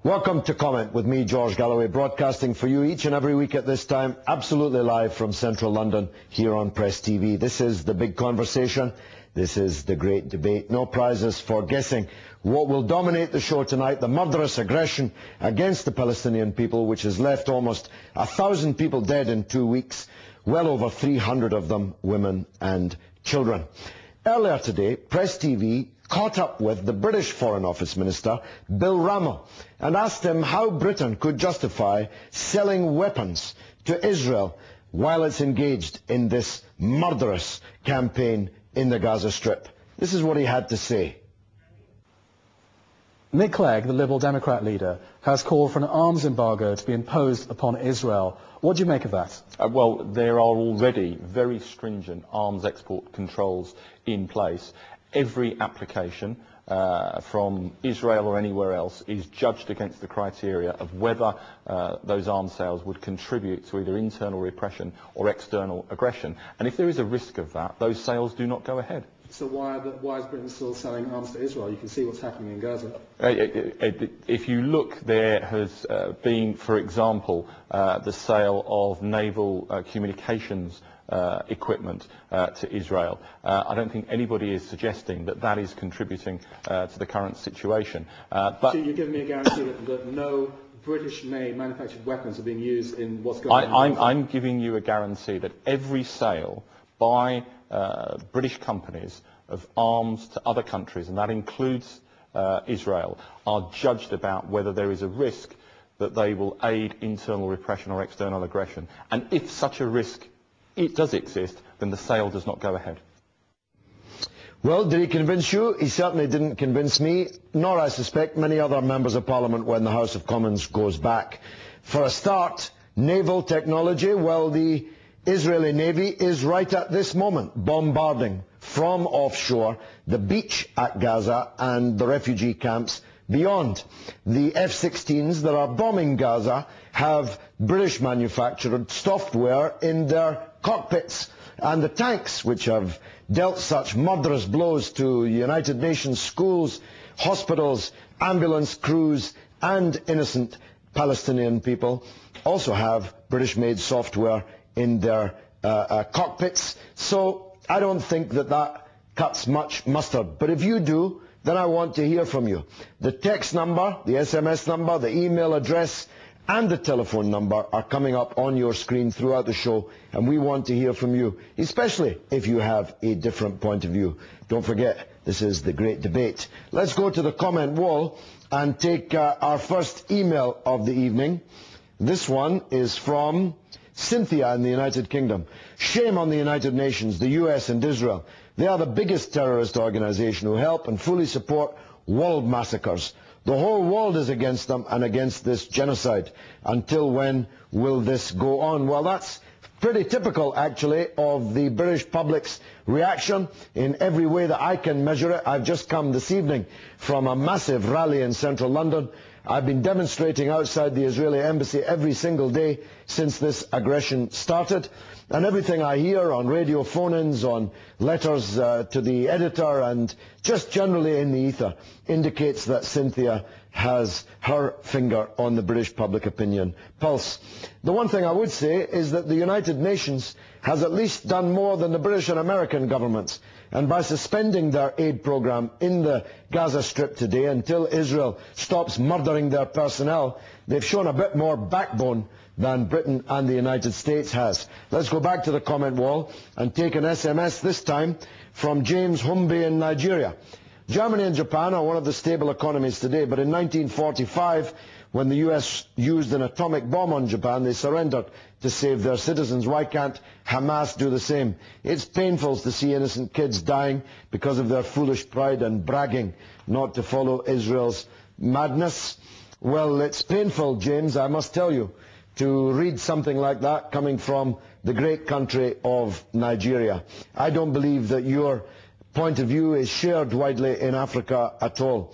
Welcome to Comment with me, George Galloway, broadcasting for you each and every week at this time, absolutely live from central London here on Press TV. This is the big conversation. This is the great debate. No prizes for guessing what will dominate the show tonight: the murderous aggression against the Palestinian people, which has left almost 1,000 people dead in 2 weeks, well over 300 of them women and children. Earlier today, Press TV caught up with the British Foreign Office Minister, Bill Rammell, and asked him how Britain could justify selling weapons to Israel while it's engaged in this murderous campaign in the Gaza Strip. This is what he had to say. Nick Clegg, the Liberal Democrat leader, has called for an arms embargo to be imposed upon Israel. What do you make of that? Well, there are already very stringent arms export controls in place. Every application from Israel or anywhere else is judged against the criteria of whether those arms sales would contribute to either internal repression or external aggression. And if there is a risk of that, those sales do not go ahead. So why is Britain still selling arms to Israel? You can see what's happening in Gaza. If you look, there has been, for example, the sale of naval communications equipment to Israel. I don't think anybody is suggesting that that is contributing to the current situation. But so you're giving me a guarantee that no British-made manufactured weapons are being used in what's going on? I'm giving you a guarantee that every sale by British companies of arms to other countries, and that includes Israel, are judged about whether there is a risk that they will aid internal repression or external aggression. And if such a risk does exist, then the sale does not go ahead. Well, did he convince you? He certainly didn't convince me, nor I suspect many other members of Parliament when the House of Commons goes back. For a start, naval technology, well, the Israeli Navy is right at this moment bombarding from offshore the beach at Gaza and the refugee camps beyond. The F-16s that are bombing Gaza have British manufactured software in their cockpits, and the tanks which have dealt such murderous blows to United Nations schools, hospitals, ambulance crews and innocent Palestinian people also have British-made software in their cockpits. So I don't think that cuts much mustard. But if you do, then I want to hear from you. The text number, the SMS number, the email address and the telephone number are coming up on your screen throughout the show, and we want to hear from you, especially if you have a different point of view. Don't forget, this is the great debate. Let's go to the comment wall and take our first email of the evening. This one is from Cynthia in the United Kingdom. Shame on the United Nations, the US and Israel. They are the biggest terrorist organization who help and fully support world massacres. The whole world is against them and against this genocide. Until when will this go on? Well, that's pretty typical, actually, of the British public's reaction in every way that I can measure it. I've just come this evening from a massive rally in central London. I've been demonstrating outside the Israeli embassy every single day since this aggression started. And everything I hear on radio phone-ins, on letters to the editor, and just generally in the ether, indicates that Cynthia has her finger on the British public opinion pulse. The one thing I would say is that the United Nations has at least done more than the British and American governments. And by suspending their aid program in the Gaza Strip today until Israel stops murdering their personnel, they've shown a bit more backbone than Britain and the United States has. Let's go back to the comment wall and take an SMS, this time from James Humbe in Nigeria. Germany and Japan are one of the stable economies today, but in 1945, when the US used an atomic bomb on Japan, they surrendered to save their citizens. Why can't Hamas do the same? It's painful to see innocent kids dying because of their foolish pride and bragging not to follow Israel's madness. Well, it's painful, James, I must tell you, to read something like that coming from the great country of Nigeria. I don't believe that your point of view is shared widely in Africa at all.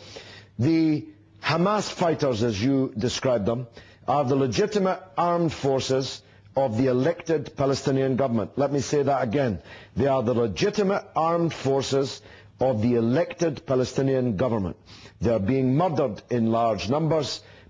The Hamas fighters, as you describe them, are the legitimate armed forces of the elected Palestinian government. Let me say that again. They are the legitimate armed forces of the elected Palestinian government. They are being murdered in large numbers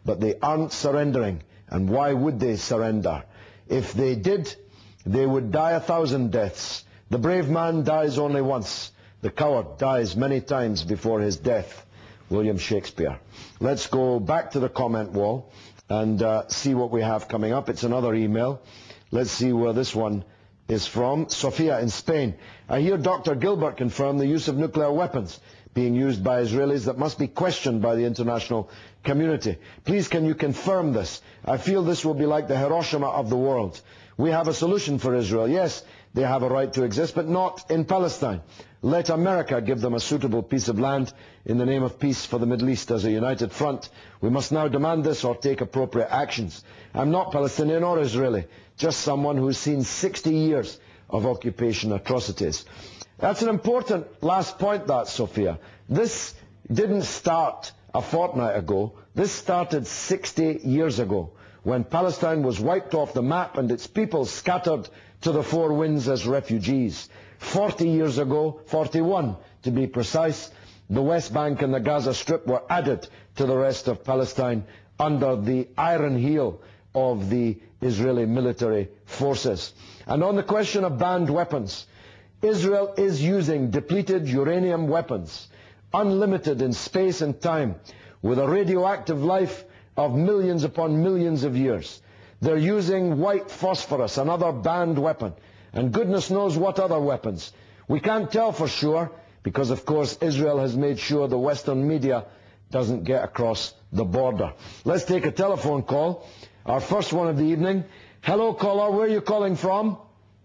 but they aren't surrendering. And why would they surrender? If they did, they would die 1,000 deaths. The brave man dies only once. The coward dies many times before his death. William Shakespeare. Let's go back to the comment wall and see what we have coming up. It's another email. Let's see where this one is from. Sofia in Spain. I hear Dr. Gilbert confirm the use of nuclear weapons being used by Israelis that must be questioned by the international community. Please, can you confirm this? I feel this will be like the Hiroshima of the world. We have a solution for Israel. Yes, they have a right to exist, but not in Palestine. Let America give them a suitable piece of land in the name of peace for the Middle East as a united front. We must now demand this or take appropriate actions. I'm not Palestinian or Israeli, just someone who's seen 60 years of occupation atrocities. That's an important last point, that, Sophia. This didn't start a fortnight ago. This started 60 years ago, when Palestine was wiped off the map and its people scattered to the four winds as refugees. 40 years ago, 41 to be precise, the West Bank and the Gaza Strip were added to the rest of Palestine under the iron heel of the Israeli military forces. And on the question of banned weapons, Israel is using depleted uranium weapons, unlimited in space and time, with a radioactive life of millions upon millions of years. They're using white phosphorus, another banned weapon, and goodness knows what other weapons. We can't tell for sure, because of course Israel has made sure the Western media doesn't get across the border. Let's take a telephone call, our first one of the evening. Hello, caller, where are you calling from?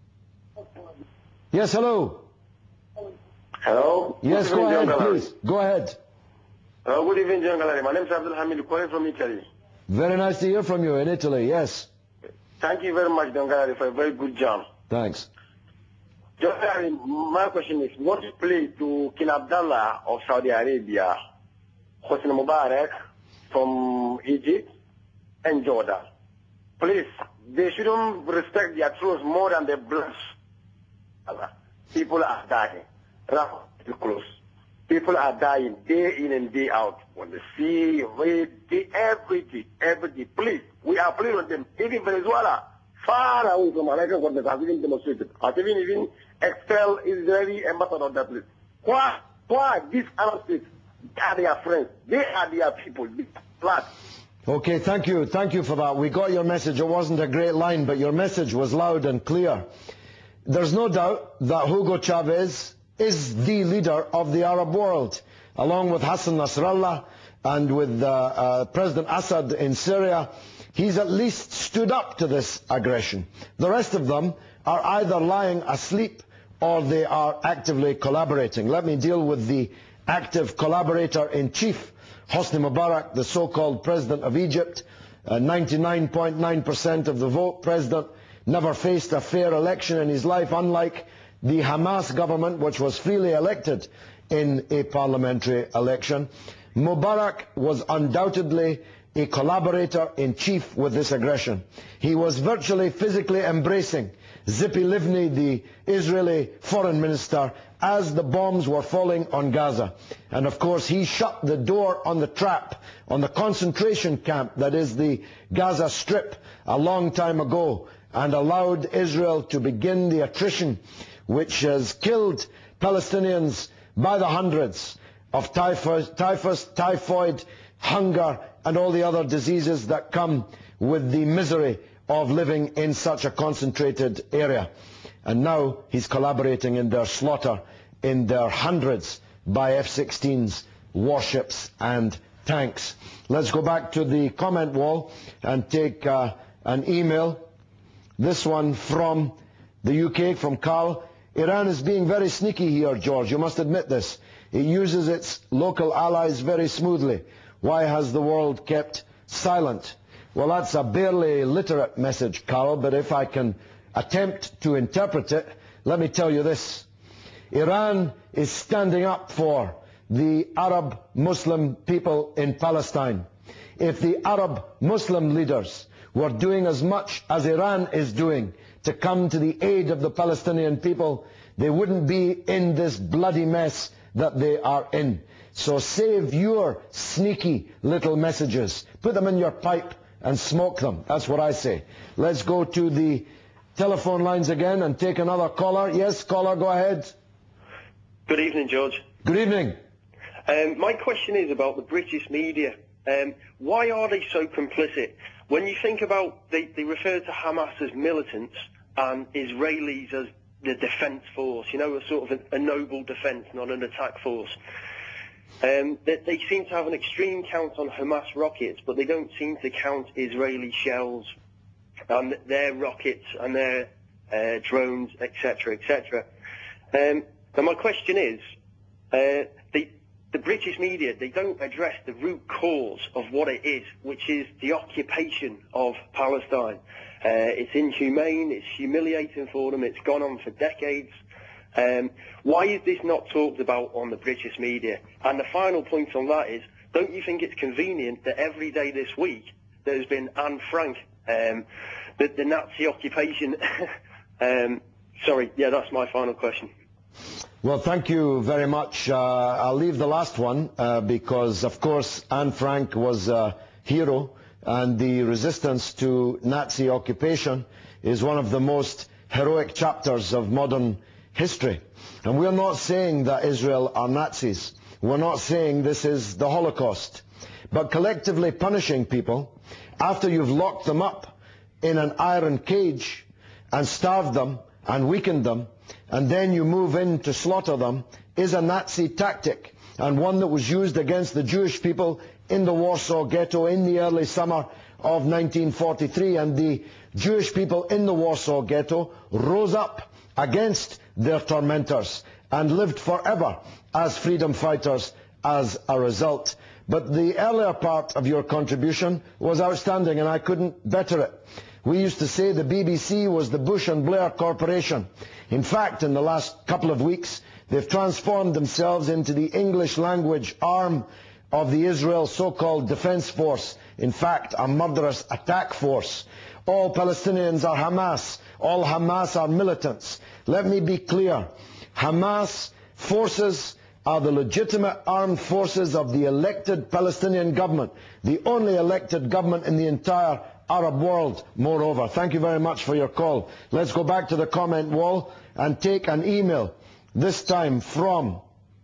Yes, hello. Hello? Yes, go ahead, please. Go ahead. Good evening, John Gallery. My name is Abdul Hamid, calling from Italy. Very nice to hear from you in Italy, yes. Thank you very much, John Gallery, for a very good job. Thanks. John Gallery, my question is, what play to King Abdullah of Saudi Arabia, Hosni Mubarak from Egypt, and Jordan? Please, they shouldn't respect their truth more than their blood. People are dying. Close. People are dying day in and day out. When they see, every day. Please, we are playing on them. Even Venezuela, far away from America, what they have even demonstrated. Has even expelled Israeli ambassador on that place. Why these Arab states? They are their friends. They are their people. They are blood. Okay, thank you. Thank you for that. We got your message. It wasn't a great line, but your message was loud and clear. There's no doubt that Hugo Chavez is the leader of the Arab world, along with Hassan Nasrallah and with President Assad in Syria. He's at least stood up to this aggression. The rest of them are either lying asleep or they are actively collaborating. Let me deal with the active collaborator-in-chief, Hosni Mubarak, the so-called president of Egypt, 99.9% of the vote president, never faced a fair election in his life, unlike the Hamas government, which was freely elected in a parliamentary election. Mubarak was undoubtedly a collaborator-in-chief with this aggression. He was virtually physically embracing Tzipi Livni, the Israeli foreign minister, as the bombs were falling on Gaza. And of course he shut the door on the trap, on the concentration camp that is the Gaza Strip, a long time ago, and allowed Israel to begin the attrition which has killed Palestinians by the hundreds of typhus, typhoid, hunger, and all the other diseases that come with the misery of living in such a concentrated area. And now he's collaborating in their slaughter in their hundreds by F-16s, warships, and tanks. Let's go back to the comment wall and take an email. This one from the UK, from Carl. Iran is being very sneaky here, George. You must admit this. It uses its local allies very smoothly. Why has the world kept silent? Well, that's a barely literate message, Carl, but if I can attempt to interpret it, let me tell you this. Iran is standing up for the Arab Muslim people in Palestine. If the Arab Muslim leaders were doing as much as Iran is doing to come to the aid of the Palestinian people, they wouldn't be in this bloody mess that they are in. So save your sneaky little messages. Put them in your pipe and smoke them. That's what I say. Let's go to the telephone lines again and take another caller. Yes, caller, go ahead. Good evening, George. Good evening. My question is about the British media. Why are they so complicit? When you think about, they refer to Hamas as militants and Israelis as the defence force, you know, a sort of a noble defence, not an attack force. They seem to have an extreme count on Hamas rockets, but they don't seem to count Israeli shells and their rockets and their drones, etc., etc. And my question is, the British media, they don't address the root cause of what it is, which is the occupation of Palestine. It's inhumane, it's humiliating for them, it's gone on for decades. Why is this not talked about on the British media? And the final point on that is, don't you think it's convenient that every day this week there's been Anne Frank, the Nazi occupation? Sorry, yeah, that's my final question. Well, thank you very much. I'll leave the last one because, of course, Anne Frank was a hero, and the resistance to Nazi occupation is one of the most heroic chapters of modern history. And we're not saying that Israel are Nazis. We're not saying this is the Holocaust. But collectively punishing people after you've locked them up in an iron cage and starved them and weakened them, and then you move in to slaughter them, is a Nazi tactic, and one that was used against the Jewish people in the Warsaw Ghetto in the early summer of 1943. And the Jewish people in the Warsaw Ghetto rose up against their tormentors and lived forever as freedom fighters as a result. But the earlier part of your contribution was outstanding, and I couldn't better it. We used to say the BBC was the Bush and Blair Corporation. In fact, in the last couple of weeks, they've transformed themselves into the English language arm of the Israel so-called Defense Force. In fact, a murderous attack force. All Palestinians are Hamas. All Hamas are militants. Let me be clear. Hamas forces are the legitimate armed forces of the elected Palestinian government, the only elected government in the entire Arab world, moreover. Thank you very much for your call. Let's go back to the comment wall and take an email, this time from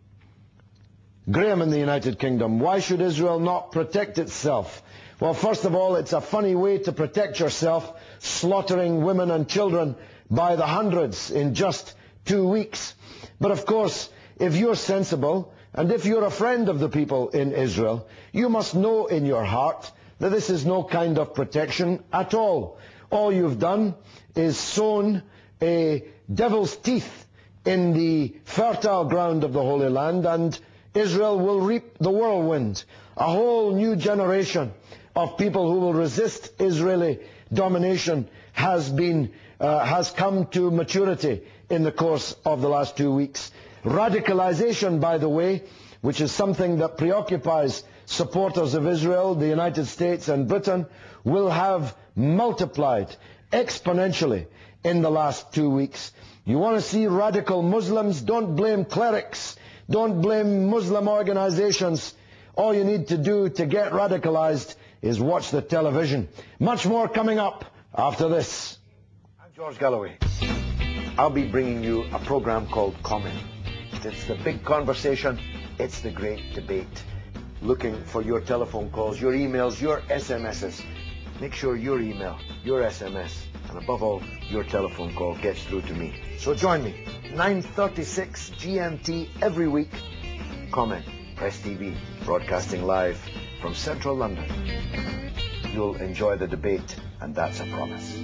Graham in the United Kingdom. Why should Israel not protect itself? Well, first of all, it's a funny way to protect yourself, slaughtering women and children by the hundreds in just 2 weeks. But of course, if you're sensible, and if you're a friend of the people in Israel, you must know in your heart that this is no kind of protection at all. All you've done is sown a devil's teeth in the fertile ground of the Holy Land, and Israel will reap the whirlwind. A whole new generation of people who will resist Israeli domination has come to maturity in the course of the last 2 weeks. Radicalization, by the way, which is something that preoccupies supporters of Israel, the United States and Britain, will have multiplied exponentially in the last 2 weeks. You want to see radical Muslims? Don't blame clerics. Don't blame Muslim organizations. All you need to do to get radicalized is watch the television. Much more coming up after this. I'm George Galloway. I'll be bringing you a program called Comment. It's the big conversation. It's the great debate. Looking for your telephone calls, your emails, your SMSs. Make sure your email, your SMS, and above all, your telephone call gets through to me. So join me, 9:36 GMT every week. Comment, Press TV, broadcasting live from central London. You'll enjoy the debate, and that's a promise.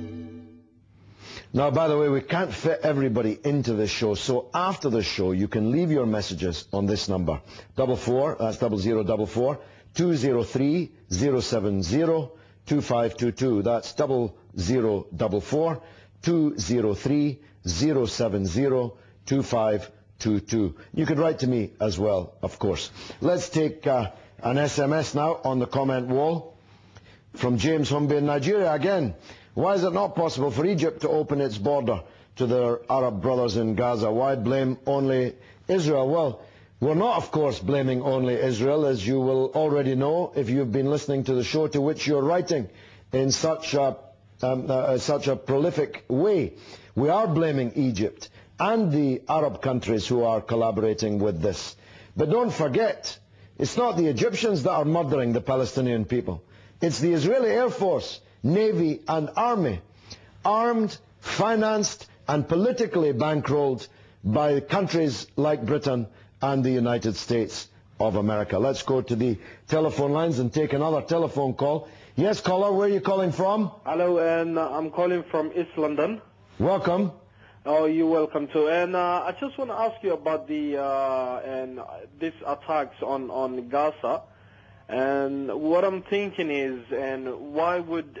Now, by the way, we can't fit everybody into this show, so after the show, you can leave your messages on this number. 44, that's 0044, 203 070 2522. That's 0044 203 070 2522. You could write to me as well, of course. Let's take an SMS now on the comment wall from James Humbe in Nigeria again. Why is it not possible for Egypt to open its border to their Arab brothers in Gaza? Why blame only Israel? Well, We're not, of course, blaming only Israel, as you will already know if you've been listening to the show, to which you're writing in such a prolific way. We are blaming Egypt and the Arab countries who are collaborating with this. But don't forget, it's not the Egyptians that are murdering the Palestinian people. It's the Israeli Air Force, Navy and Army, armed, financed and politically bankrolled by countries like Britain and the United States of America. Let's go to the telephone lines and take another telephone call. Yes, caller, where are you calling from? Hello, and I'm calling from East London. Welcome. Oh, you're welcome too. And I just want to ask you about the these attacks on Gaza. And what I'm thinking is, and why would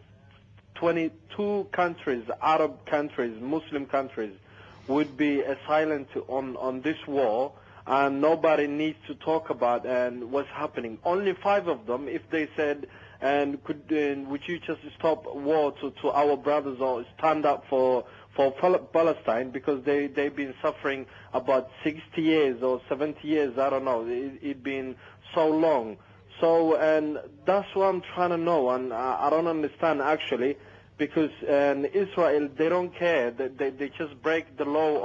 22 countries, Arab countries, Muslim countries, would be silent on this war, and nobody needs to talk about and what's happening? Only 5 of them, if they said, and would you just stop war to our brothers or stand up for Palestine, because they've been suffering about 60 years or 70 years, I don't know, it's been so long. So, and that's what I'm trying to know, and I don't understand actually, because Israel, they don't care. They just break the law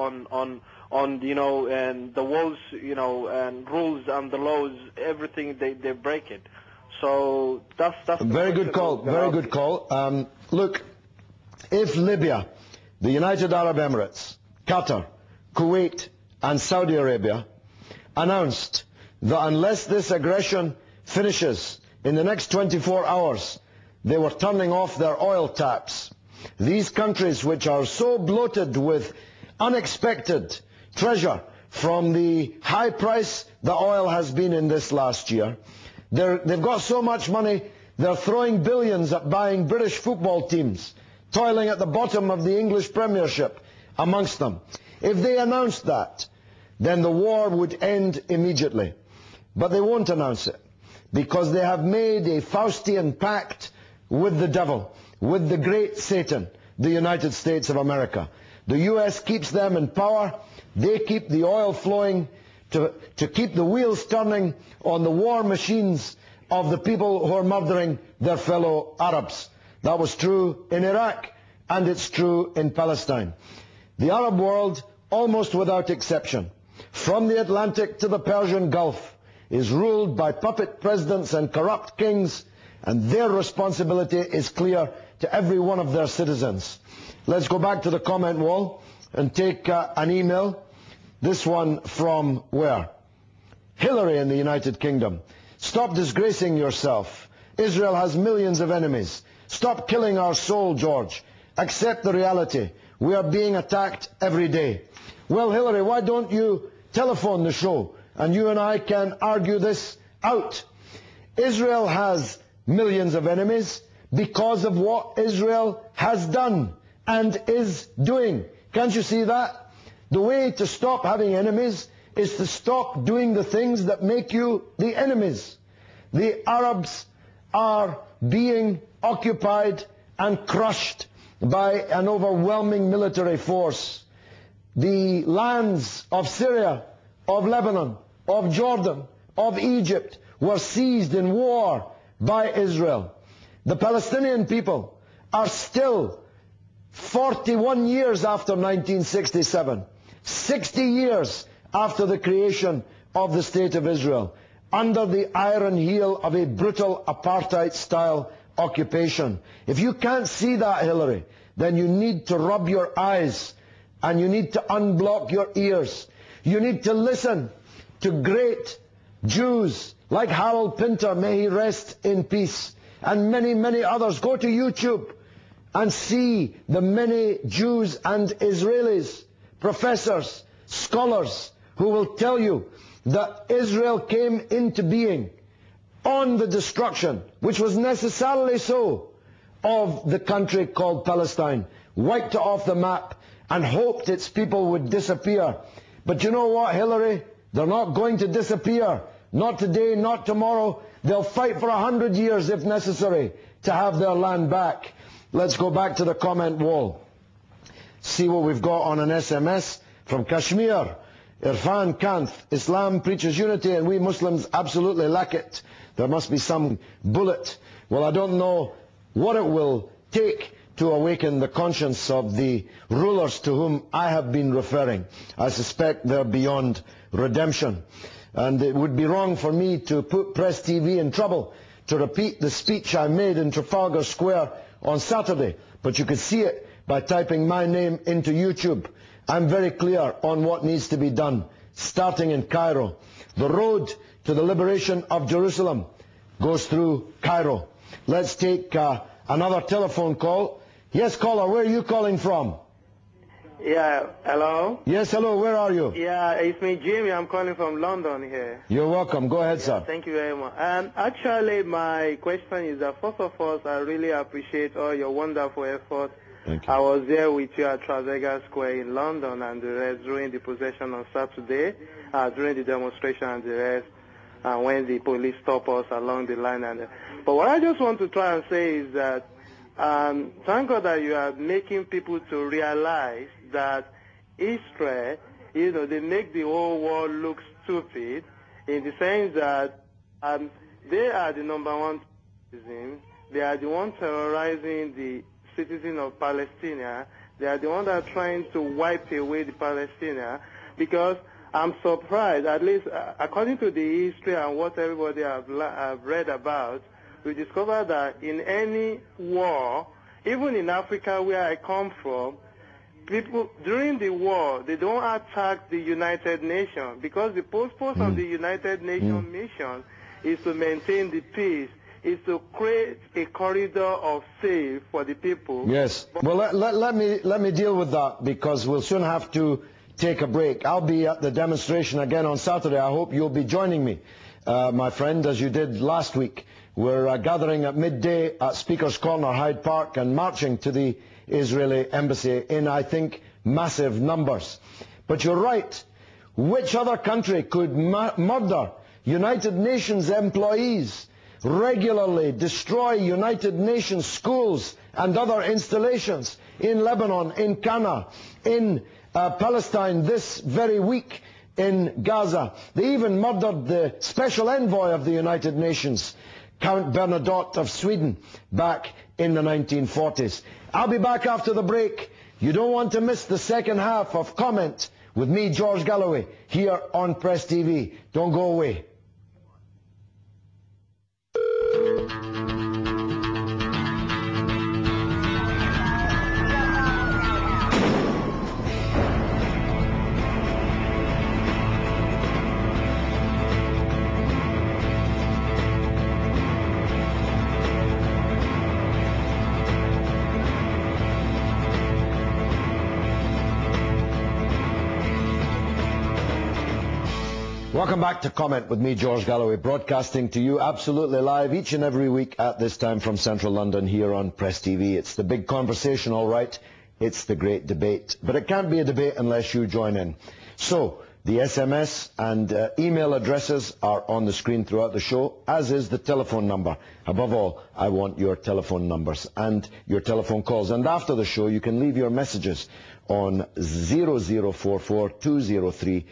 on you know, and the walls, you know, and rules and the laws, everything, they break it. So that's very good call. Very good call. Look, if Libya, the United Arab Emirates, Qatar, Kuwait and Saudi Arabia announced that unless this aggression finishes in the next 24 hours, they were turning off their oil taps. These countries, which are so bloated with unexpected treasure from the high price the oil has been in this last year, they've got so much money, they're throwing billions at buying British football teams, toiling at the bottom of the English Premiership amongst them. If they announced that, then the war would end immediately. But they won't announce it, because they have made a Faustian pact with the devil, with the great Satan, the United States of America. The US keeps them in power. They keep the oil flowing to keep the wheels turning on the war machines of the people who are murdering their fellow Arabs. That was true in Iraq, and it's true in Palestine. The Arab world, almost without exception, from the Atlantic to the Persian Gulf, is ruled by puppet presidents and corrupt kings, and their responsibility is clear to every one of their citizens. Let's go back to the comment wall and take an email. This one from where? Hillary in the United Kingdom. Stop disgracing yourself. Israel has millions of enemies. Stop killing our soul, George. Accept the reality. We are being attacked every day. Well, Hillary, why don't you telephone the show and you and I can argue this out? Israel has millions of enemies because of what Israel has done and is doing. Can't you see that? The way to stop having enemies is to stop doing the things that make you the enemies. The Arabs are being occupied and crushed by an overwhelming military force. The lands of Syria, of Lebanon, of Jordan, of Egypt were seized in war by Israel. The Palestinian people are still 41 years after 1967, 60 years after the creation of the State of Israel, under the iron heel of a brutal apartheid-style occupation. If you can't see that, Hillary, then you need to rub your eyes and you need to unblock your ears. You need to listen to great Jews like Harold Pinter, may he rest in peace, and many, many others. Go to YouTube and see the many Jews and Israelis, professors, scholars, who will tell you that Israel came into being on the destruction, which was necessarily so, of the country called Palestine, wiped it off the map and hoped its people would disappear. But you know what, Hillary? They're not going to disappear. Not today, not tomorrow. They'll fight for 100 years if necessary to have their land back. Let's go back to the comment wall. See what we've got on an SMS from Kashmir. Irfan Kanth, Islam preaches unity and we Muslims absolutely lack it. There must be some bullet. Well, I don't know what it will take to awaken the conscience of the rulers to whom I have been referring. I suspect they're beyond redemption. And it would be wrong for me to put Press TV in trouble to repeat the speech I made in Trafalgar Square on Saturday. But you could see it by typing my name into YouTube. I'm very clear on what needs to be done, starting in Cairo. The road to the liberation of Jerusalem goes through Cairo. Let's take another telephone call. Yes, caller, where are you calling from? Yeah, hello? Yes, hello, where are you? Yeah, it's me, Jimmy. I'm calling from London here. You're welcome. Go ahead, sir. Thank you very much. Actually, my question is that, first of all, I really appreciate all your wonderful efforts. Thank you. I was there with you at Trafalgar Square in London and the rest during the procession on Saturday, during the demonstration and the rest, when the police stopped us along the line. But what I just want to try and say is that thank God that you are making people to realize that Israel, they make the whole world look stupid in the sense that they are the number one citizen. They are the one terrorizing the citizens of Palestine. They are the one that are trying to wipe away the Palestinians, because I'm surprised, at least according to the history and what everybody have read about, we discovered that in any war, even in Africa where I come from, people during the war, they don't attack the United Nations, because the purpose of the United Nations mission is to maintain the peace, is to create a corridor of safe for the people. Yes. Well, let me deal with that, because we'll soon have to take a break. I'll be at the demonstration again on Saturday. I hope you'll be joining me, my friend, as you did last week. We're gathering at midday at Speaker's Corner, Hyde Park, and marching to the Israeli embassy in, I think, massive numbers. But you're right. Which other country could murder United Nations employees, regularly destroy United Nations schools and other installations in Lebanon, in Cana, in Palestine this very week, in Gaza? They even murdered the special envoy of the United Nations, Count Bernadotte of Sweden, back in the 1940s. I'll be back after the break. You don't want to miss the second half of Comment with me, George Galloway, here on Press TV. Don't go away. Welcome back to Comment with me, George Galloway, broadcasting to you absolutely live each and every week at this time from central London here on Press TV. It's the big conversation, all right. It's the great debate. But it can't be a debate unless you join in. So, the SMS and email addresses are on the screen throughout the show, as is the telephone number. Above all, I want your telephone numbers and your telephone calls. And after the show, you can leave your messages on 0044 203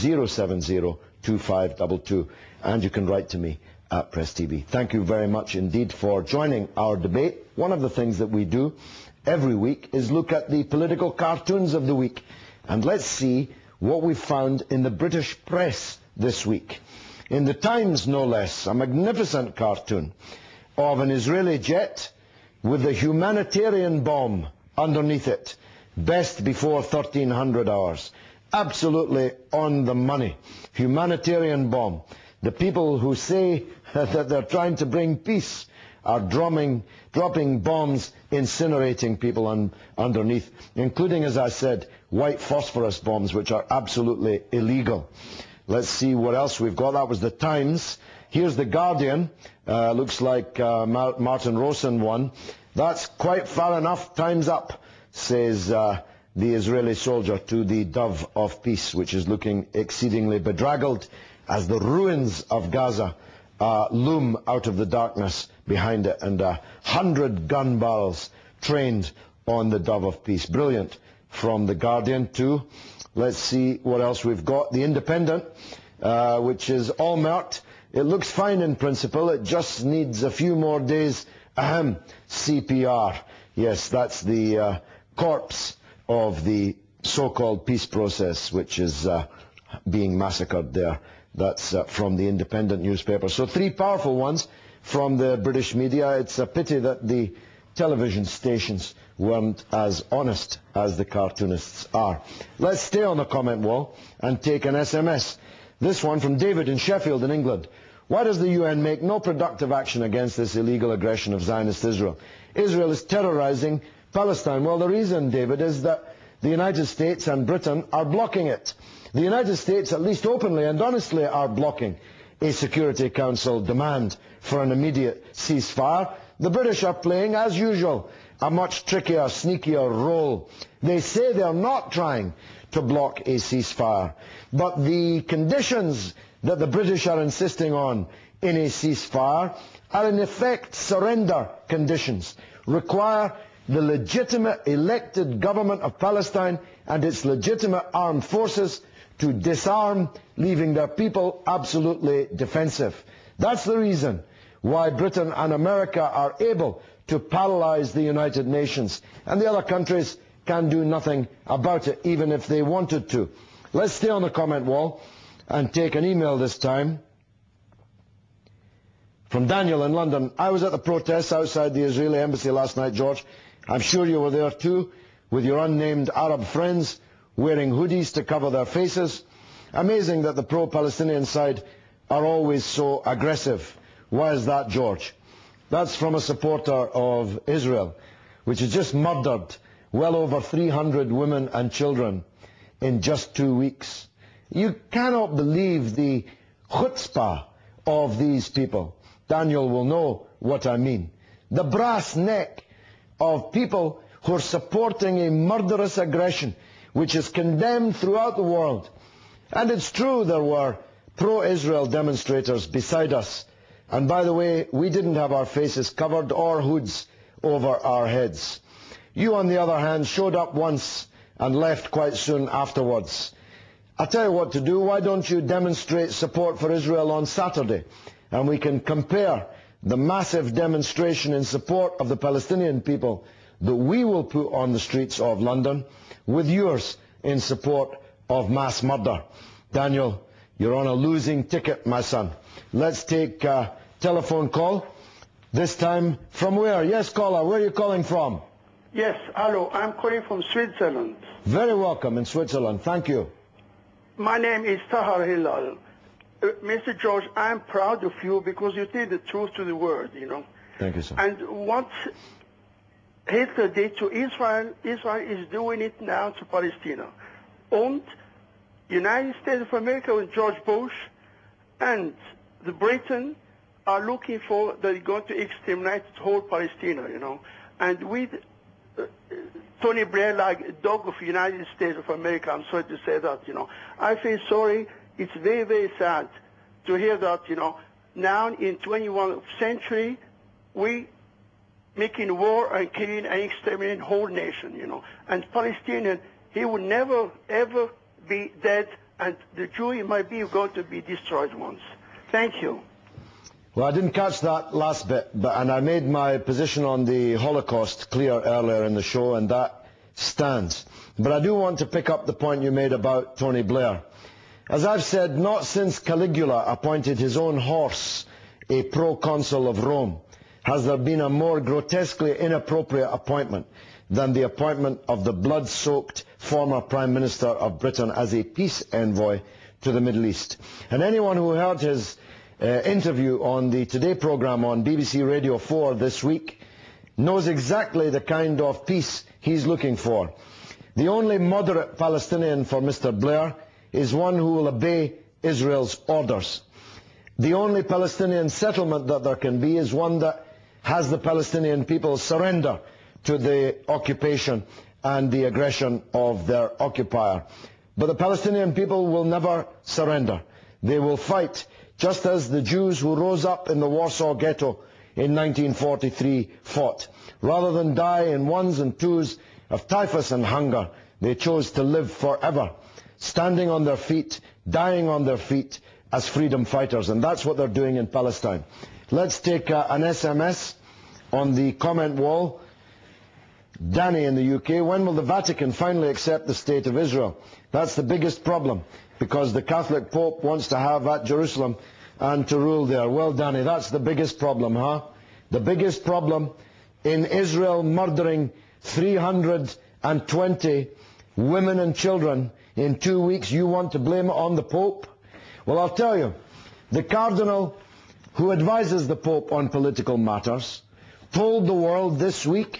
070 2522, and you can write to me at Press TV. Thank you very much indeed for joining our debate. One of the things that we do every week is look at the political cartoons of the week, and let's see what we found in the British press this week. In the Times, no less, a magnificent cartoon of an Israeli jet with a humanitarian bomb underneath it. Best before 1300 hours. Absolutely on the money. Humanitarian bomb. The people who say that they're trying to bring peace are dropping bombs, incinerating people underneath, including, as I said, white phosphorus bombs, which are absolutely illegal. Let's see what else we've got. That was the Times. Here's the Guardian. Looks like Martin Rosen one. That's quite far enough. Time's up, says the Israeli soldier to the Dove of Peace, which is looking exceedingly bedraggled as the ruins of Gaza loom out of the darkness behind it, and 100 gun barrels trained on the Dove of Peace. Brilliant from The Guardian too. Let's see what else we've got. The Independent, which is all mert. It looks fine in principle. It just needs a few more days. Ahem. CPR. Yes, that's the corpse of the so-called peace process, which is being massacred there. That's from the Independent newspaper. So 3 powerful ones from the British media. It's a pity that the television stations weren't as honest as the cartoonists are. Let's stay on the comment wall and take an SMS. This one from David in Sheffield in England. Why does the UN make no productive action against this illegal aggression of Zionist Israel? Israel is terrorizing Palestine. Well, the reason, David, is that the United States and Britain are blocking it. The United States, at least openly and honestly, are blocking a Security Council demand for an immediate ceasefire. The British are playing, as usual, a much trickier, sneakier role. They say they're not trying to block a ceasefire, but the conditions that the British are insisting on in a ceasefire are in effect surrender conditions, require the legitimate elected government of Palestine and its legitimate armed forces to disarm, leaving their people absolutely defensive. That's the reason why Britain and America are able to paralyze the United Nations, and the other countries can do nothing about it, even if they wanted to. Let's stay on the comment wall and take an email this time from Daniel in London. I was at the protests outside the Israeli embassy last night, George. I'm sure you were there too, with your unnamed Arab friends wearing hoodies to cover their faces. Amazing that the pro-Palestinian side are always so aggressive. Why is that, George? That's from a supporter of Israel, which has just murdered well over 300 women and children in just 2 weeks. You cannot believe the chutzpah of these people. Daniel will know what I mean. The brass neck of people who are supporting a murderous aggression which is condemned throughout the world. And it's true there were pro-Israel demonstrators beside us. And by the way, we didn't have our faces covered or hoods over our heads. You, on the other hand, showed up once and left quite soon afterwards. I'll tell you what to do. Why don't you demonstrate support for Israel on Saturday? And we can compare the massive demonstration in support of the Palestinian people that we will put on the streets of London with yours in support of mass murder. Daniel, you're on a losing ticket, my son. Let's take a telephone call. This time from where? Yes, caller, where are you calling from? Yes, hello, I'm calling from Switzerland. Very welcome in Switzerland, thank you. My name is Tahar Hilal. Mr. George, I'm proud of you because you tell the truth to the world, you know. Thank you, sir. And what Hitler did to Israel, Israel is doing it now to Palestine. And United States of America with George Bush and the Britain are looking for, they're going to exterminate the whole Palestine, you know. And with Tony Blair like a dog of the United States of America, I'm sorry to say that, you know. I feel sorry. It's very, very sad to hear that, you know, now in 21st century, we making war and killing and exterminating whole nation, you know. And Palestinian, he will never, ever be dead, and the Jew might be going to be destroyed once. Thank you. Well, I didn't catch that last bit, and I made my position on the Holocaust clear earlier in the show, and that stands. But I do want to pick up the point you made about Tony Blair. As I've said, not since Caligula appointed his own horse a proconsul of Rome has there been a more grotesquely inappropriate appointment than the appointment of the blood-soaked former Prime Minister of Britain as a peace envoy to the Middle East. And anyone who heard his interview on the Today programme on BBC Radio 4 this week knows exactly the kind of peace he's looking for. The only moderate Palestinian for Mr. Blair is one who will obey Israel's orders. The only Palestinian settlement that there can be is one that has the Palestinian people surrender to the occupation and the aggression of their occupier. But the Palestinian people will never surrender. They will fight, just as the Jews who rose up in the Warsaw Ghetto in 1943 fought. Rather than die in ones and twos of typhus and hunger, They chose to live forever, standing on their feet, dying on their feet as freedom fighters. And that's what they're doing in Palestine. Let's take an SMS on the comment wall. Danny in the UK, when will the Vatican finally accept the State of Israel? That's the biggest problem, because the Catholic Pope wants to have at Jerusalem and to rule there. Well, Danny, that's the biggest problem, huh? The biggest problem in Israel murdering 320 women and children in 2 weeks. You want to blame it on the Pope? Well, I'll tell you, the Cardinal who advises the Pope on political matters told the world this week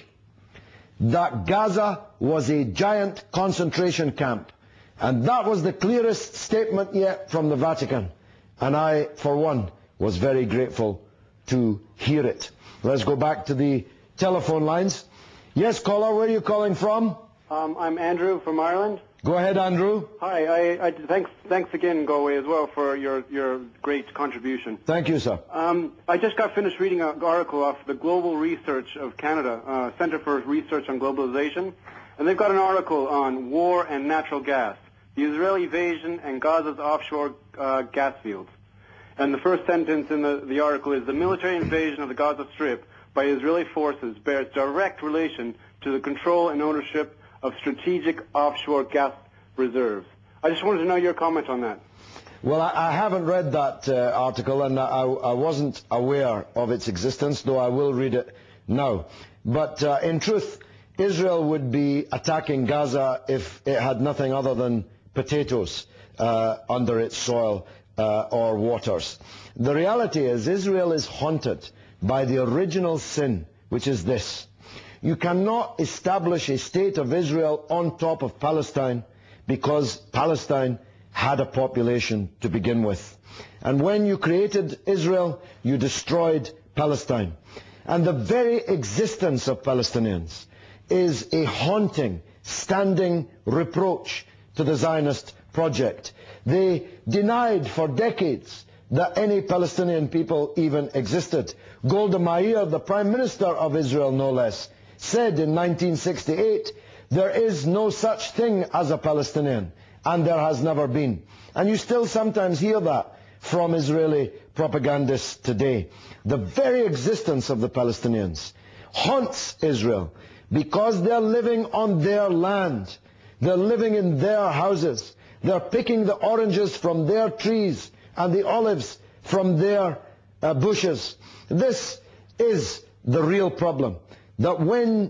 that Gaza was a giant concentration camp. And that was the clearest statement yet from the Vatican. And I, for one, was very grateful to hear it. Let's go back to the telephone lines. Yes, caller, where are you calling from? I'm Andrew from Ireland. Go ahead, Andrew. Hi, thanks again, Galway, as well, for your great contribution. Thank you, sir. I just got finished reading an article off the Global Research of Canada, Centre for Research on Globalization, and they've got an article on war and natural gas, the Israeli invasion and Gaza's offshore gas fields. And the first sentence in the article is, the military invasion of the Gaza Strip by Israeli forces bears direct relation to the control and ownership of strategic offshore gas reserves. I just wanted to know your comment on that. Well, I haven't read that article, and I wasn't aware of its existence, though I will read it now. But in truth, Israel would be attacking Gaza if it had nothing other than potatoes under its soil or waters. The reality is, Israel is haunted by the original sin, which is this. You cannot establish a state of Israel on top of Palestine because Palestine had a population to begin with. And when you created Israel, you destroyed Palestine. And the very existence of Palestinians is a haunting, standing reproach to the Zionist project. They denied for decades that any Palestinian people even existed. Golda Meir, the Prime Minister of Israel, no less, said in 1968, there is no such thing as a Palestinian, and there has never been. And you still sometimes hear that from Israeli propagandists today. The very existence of the Palestinians haunts Israel because they're living on their land. They're living in their houses. They're picking the oranges from their trees and the olives from their bushes. This is the real problem. That when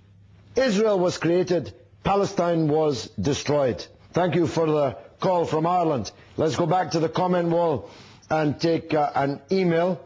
Israel was created, Palestine was destroyed. Thank you for the call from Ireland. Let's go back to the comment wall and take an email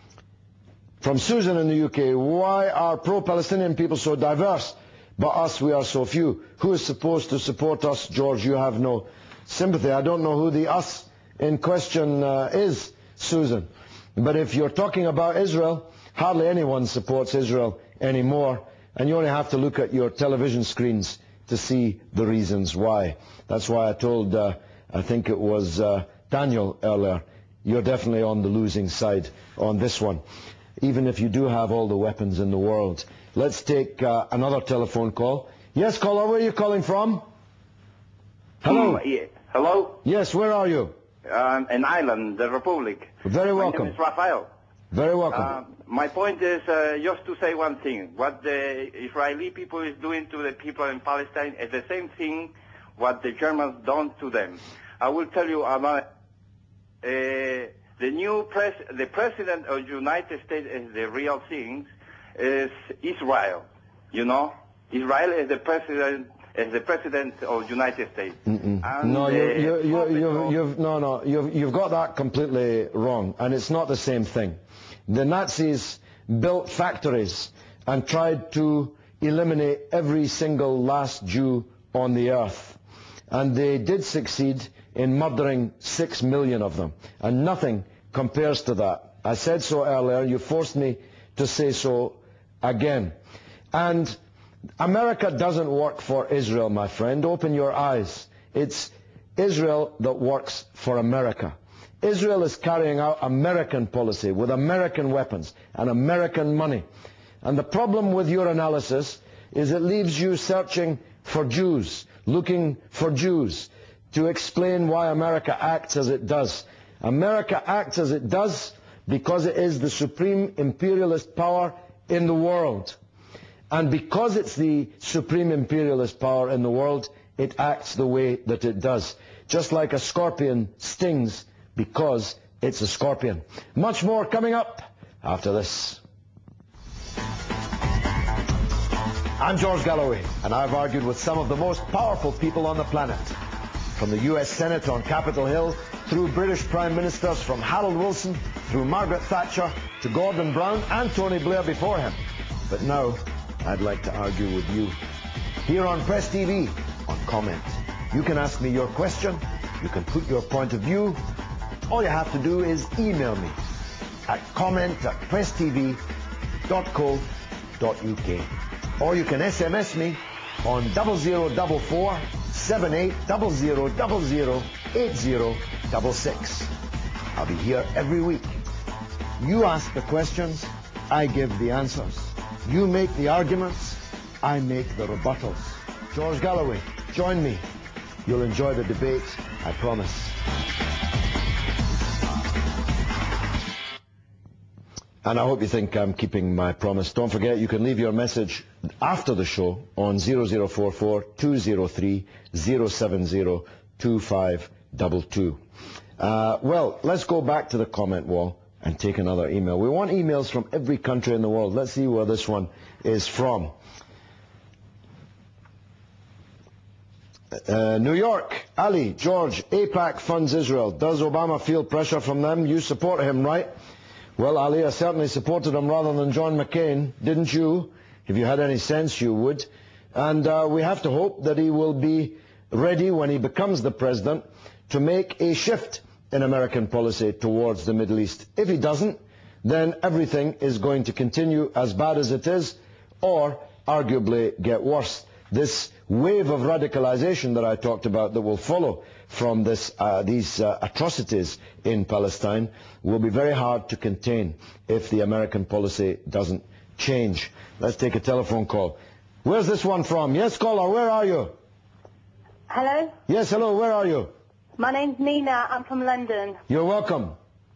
from Susan in the UK. Why are pro-Palestinian people so diverse, but us, we are so few? Who is supposed to support us? George, you have no sympathy. I don't know who the us in question is, Susan. But if you're talking about Israel, hardly anyone supports Israel anymore, and you only have to look at your television screens to see the reasons why. That's why I told, I think it was Daniel earlier, you're definitely on the losing side on this one, even if you do have all the weapons in the world. Let's take another telephone call. Yes, caller, where are you calling from? Hello? Yeah. Hello? Yes, where are you? In Ireland, the Republic. Very welcome. My name is Raphael. Very welcome. My point is just to say one thing. What the Israeli people is doing to the people in Palestine is the same thing what the Germans done to them. I will tell you about the president of the United States is the real thing is Israel. You know, Israel is the president. As the president of the United States. No, you've got that completely wrong, and it's not the same thing. The Nazis built factories and tried to eliminate every single last Jew on the earth, and they did succeed in murdering 6 million of them, and nothing compares to that. I said so earlier, you forced me to say so again. And America doesn't work for Israel, my friend. Open your eyes. It's Israel that works for America. Israel is carrying out American policy with American weapons and American money. And the problem with your analysis is it leaves you searching for Jews, looking for Jews, to explain why America acts as it does. America acts as it does because it is the supreme imperialist power in the world. And because it's the supreme imperialist power in the world, it acts the way that it does. Just like a scorpion stings because it's a scorpion. Much more coming up after this. I'm George Galloway, and I've argued with some of the most powerful people on the planet. From the US Senate on Capitol Hill, through British Prime Ministers, from Harold Wilson, through Margaret Thatcher, to Gordon Brown and Tony Blair before him. But now, I'd like to argue with you. Here on Press TV, on Comment. You can ask me your question, you can put your point of view. All you have to do is email me at comment@presstv.co.uk. Or you can SMS me on 0044 7800 8066. I'll be here every week. You ask the questions, I give the answers. You make the arguments, I make the rebuttals. George Galloway, join me. You'll enjoy the debate, I promise. And I hope you think I'm keeping my promise. Don't forget, you can leave your message after the show on 0044 203 070 2522. Well, let's go back to the comment wall and take another email. We want emails from every country in the world. Let's see where this one is from. New York, Ali, George, AIPAC funds Israel. Does Obama feel pressure from them? You support him, right? Well, Ali, I certainly supported him rather than John McCain, didn't you? If you had any sense, you would. And we have to hope that he will be ready when he becomes the president to make a shift in American policy towards the Middle East. If he doesn't, then everything is going to continue as bad as it is, or arguably get worse. This wave of radicalization that I talked about that will follow from these atrocities in Palestine will be very hard to contain if the American policy doesn't change. Let's take a telephone call. Where's this one from? Yes, caller, where are you? Hello? Yes, hello, where are you? My name's Nina. I'm from London. You're welcome.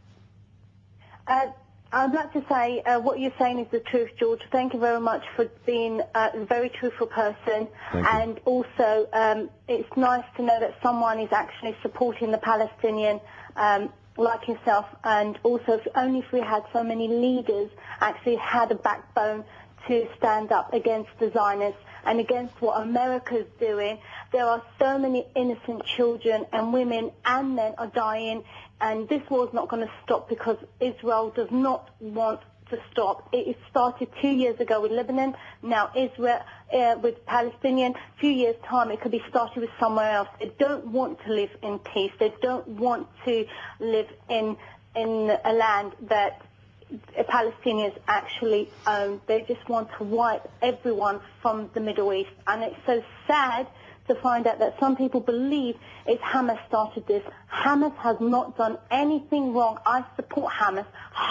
I'd like to say what you're saying is the truth, George. Thank you very much for being a very truthful person. And also, it's nice to know that someone is actually supporting the Palestinian like yourself. And also, only if we had so many leaders actually had a backbone to stand up against the Zionists and against what America's doing. There are so many innocent children and women and men are dying, and this war's not going to stop because Israel does not want to stop. It started 2 years ago with Lebanon, now Israel with Palestinian. A few years' time it could be started with somewhere else. They don't want to live in peace. They don't want to live in a land that Palestinians actually own. They just want to wipe everyone from the Middle East. And it's so sad to find out that some people believe it's Hamas started this. Hamas has not done anything wrong. I support Hamas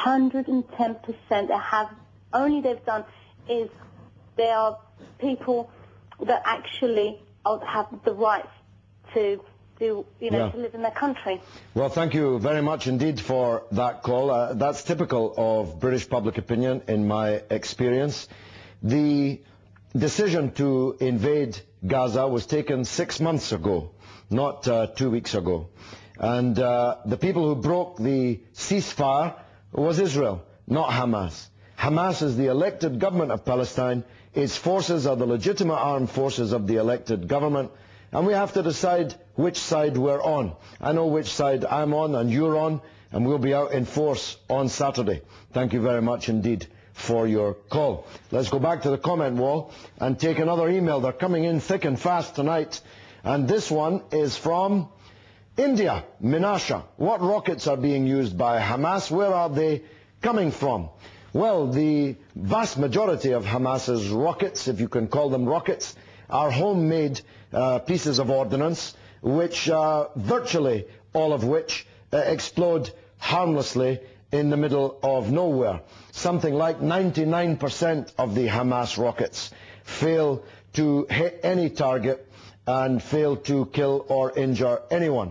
110%. They've done is they are people that actually have the rights to to live in their country. Well, thank you very much indeed for that call. That's typical of British public opinion in my experience. The decision to invade Gaza was taken 6 months ago, not 2 weeks ago. And the people who broke the ceasefire was Israel, not Hamas. Hamas is the elected government of Palestine. Its forces are the legitimate armed forces of the elected government. And we have to decide which side we're on. I know which side I'm on and you're on, and we'll be out in force on Saturday. Thank you very much indeed for your call. Let's go back to the comment wall and take another email. They're coming in thick and fast tonight. And this one is from India, Minasha. What rockets are being used by Hamas? Where are they coming from? Well, the vast majority of Hamas's rockets, if you can call them rockets, are homemade pieces of ordnance, which virtually all of which explode harmlessly in the middle of nowhere. Something like 99% of the Hamas rockets fail to hit any target and failed to kill or injure anyone.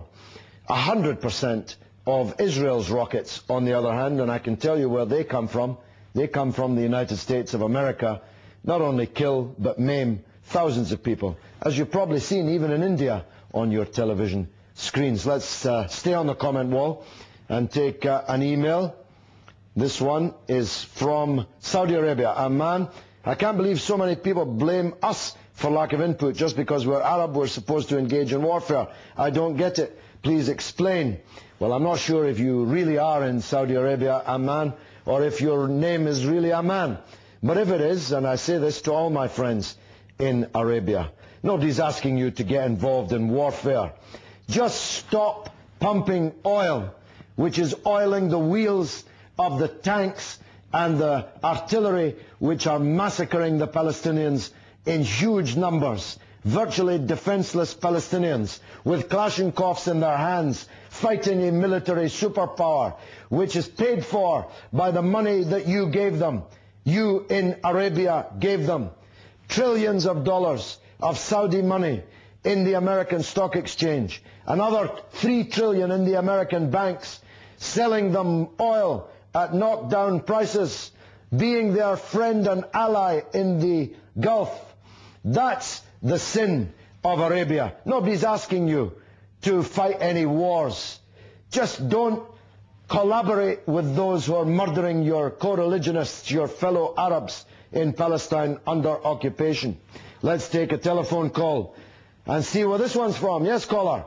100% of Israel's rockets, on the other hand, and I can tell you where they come from the United States of America, not only kill but maim thousands of people, as you've probably seen even in India on your television screens. Let's stay on the comment wall and take an email. This one is from Saudi Arabia. Amman, I can't believe so many people blame us for lack of input. Just because we're Arab, we're supposed to engage in warfare. I don't get it. Please explain. Well, I'm not sure if you really are in Saudi Arabia, Amman, or if your name is really Amman. But if it is, and I say this to all my friends in Arabia, nobody's asking you to get involved in warfare. Just stop pumping oil, which is oiling the wheels of the tanks and the artillery which are massacring the Palestinians in huge numbers. Virtually defenseless Palestinians with Kalashnikovs in their hands, fighting a military superpower which is paid for by the money that you gave them. You in Arabia gave them trillions of dollars of Saudi money in the American stock exchange, another $3 trillion in the American banks, selling them oil at knockdown prices, being their friend and ally in the Gulf. That's the sin of Arabia. Nobody's asking you to fight any wars. Just don't collaborate with those who are murdering your co-religionists, your fellow Arabs in Palestine under occupation. Let's take a telephone call and see where this one's from. Yes, caller.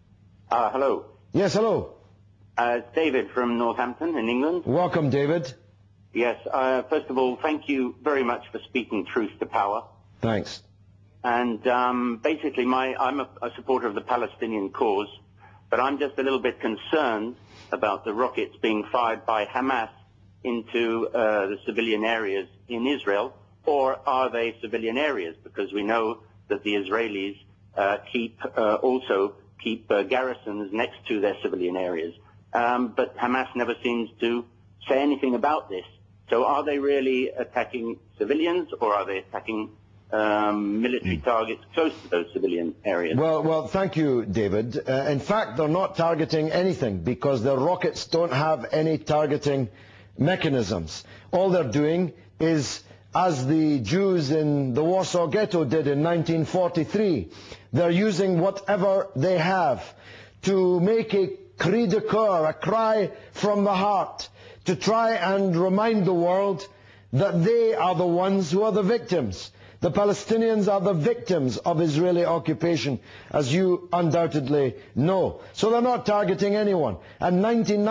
Hello. Yes, hello. David from Northampton in England. Welcome, David. Yes, first of all, thank you very much for speaking truth to power. Thanks. And basically, I'm a supporter of the Palestinian cause, but I'm just a little bit concerned about the rockets being fired by Hamas into the civilian areas in Israel, or are they civilian areas? Because we know that the Israelis also keep garrisons next to their civilian areas. But Hamas never seems to say anything about this. So are they really attacking civilians, or are they attacking military targets close to those civilian areas? Well, thank you, David. In fact, they're not targeting anything because their rockets don't have any targeting mechanisms. All they're doing is, as the Jews in the Warsaw Ghetto did in 1943, they're using whatever they have to make a cri de coeur, a cry from the heart, to try and remind the world that they are the ones who are the victims. The Palestinians are the victims of Israeli occupation, as you undoubtedly know. So they're not targeting anyone. And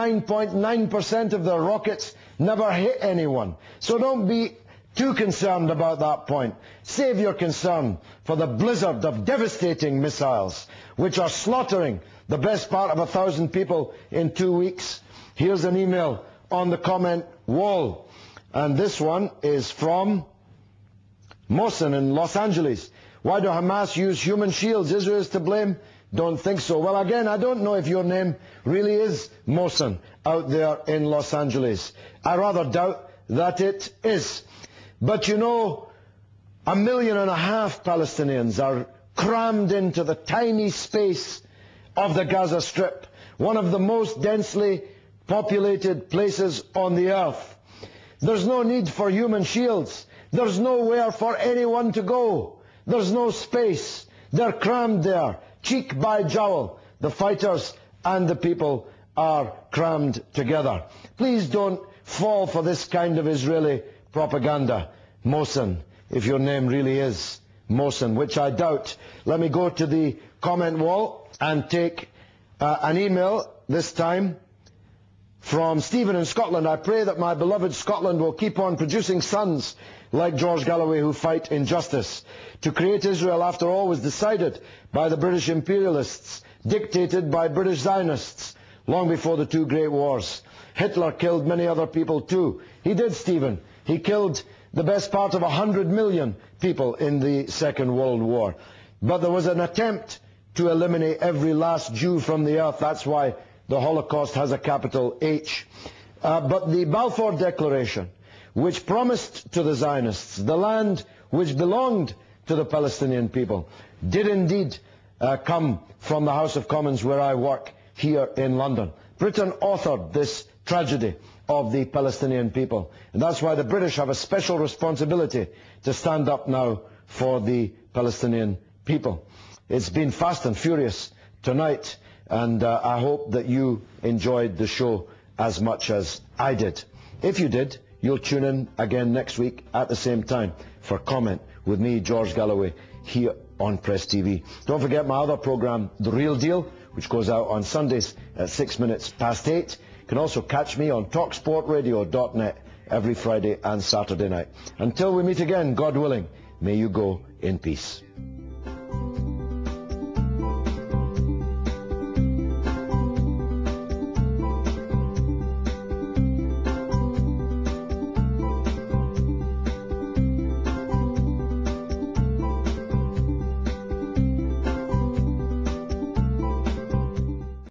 99.9% of their rockets never hit anyone. So don't be too concerned about that point. Save your concern for the blizzard of devastating missiles, which are slaughtering the best part of 1,000 people in 2 weeks. Here's an email on the comment wall. And this one is from Mohsen in Los Angeles. Why do Hamas use human shields? Israel is to blame? Don't think so. Well, again, I don't know if your name really is Mohsen out there in Los Angeles. I rather doubt that it is. But you know, 1.5 million Palestinians are crammed into the tiny space of the Gaza Strip, one of the most densely populated places on the earth. There's no need for human shields. There's nowhere for anyone to go. There's no space. They're crammed there, cheek by jowl. The fighters and the people are crammed together. Please don't fall for this kind of Israeli propaganda. Mohsen, if your name really is Mohsen, which I doubt. Let me go to the comment wall and take an email, this time from Stephen in Scotland. I pray that my beloved Scotland will keep on producing sons like George Galloway who fight injustice. To create Israel, after all, was decided by the British imperialists, dictated by British Zionists, long before the two great wars. Hitler killed many other people too. He did, Stephen. He killed the best part of 100 million people in the Second World War. But there was an attempt to eliminate every last Jew from the earth. That's why the Holocaust has a capital H. But the Balfour Declaration, which promised to the Zionists the land which belonged to the Palestinian people did indeed come from the House of Commons where I work here in London. Britain authored this tragedy of the Palestinian people, and that's why the British have a special responsibility to stand up now for the Palestinian people. It's been fast and furious tonight, and I hope that you enjoyed the show as much as I did. If you did, you'll tune in again next week at the same time for Comment with me, George Galloway, here on Press TV. Don't forget my other program, The Real Deal, which goes out on Sundays at 8:06. You can also catch me on TalkSportRadio.net every Friday and Saturday night. Until we meet again, God willing, may you go in peace.